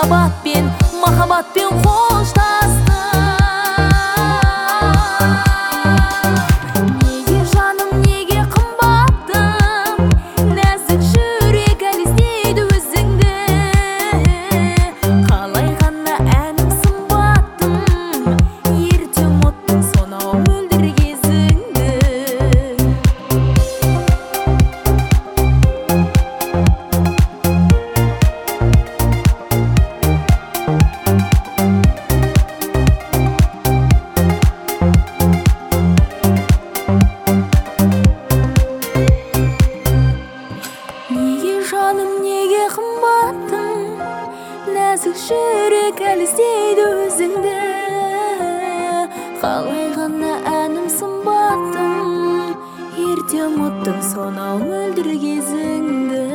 махаббатпен қоштастым. Неге жаным, неге қымбаттым, нәзік жүрек әлі іздейді өзіңді. Қалай ғана әнім сымбаттым, ерте ұмыттың сонау мөлдір кезіңді. Жаным, неге қымбаттым, нәзік жүрек әлі іздейді өзіңді. Қалай ғана әнім сымбаттым, ерте ұмыттым сонау мөлдір кезіңді.